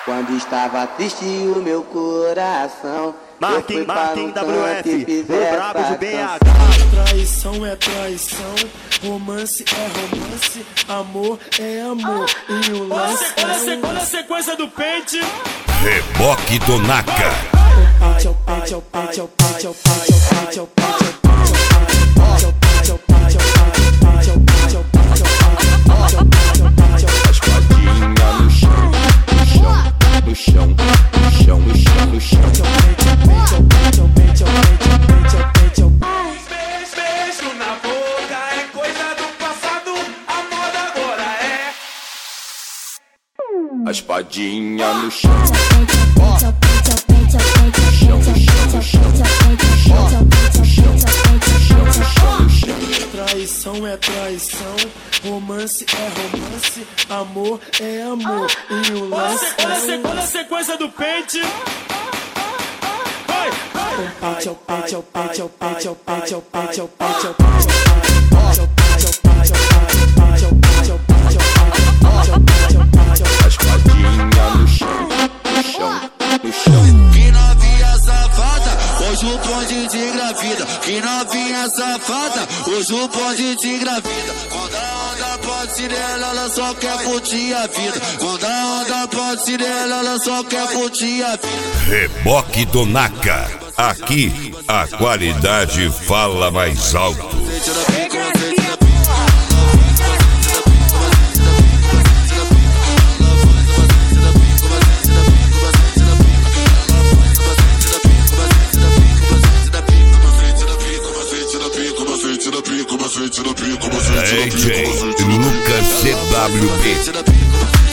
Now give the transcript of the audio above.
Quando estava triste o meu coração, Marquem WF, o brabo do BH. Traição é traição, romance é romance, amor é amor. E o lance Olha a sequência do pente. Reboque do Naka. Beijo na boca é coisa do passado, a moda agora é. A espadinha no chão. Traição é traição, romance é romance, amor é amor. E o lance Olha a sequência do pente. A espadinha no chão, no chão, no chão. Que novinha safada, hoje o bonde te engravida. Que novinha safada, hoje o bonde te engravida. Quando a onda pode se dela, ela só quer curtir a vida. Quando a onda pode se dela, ela só quer curtir a vida. Reboque do Naka. Aqui a qualidade fala mais alto. DJ Lucas CWB.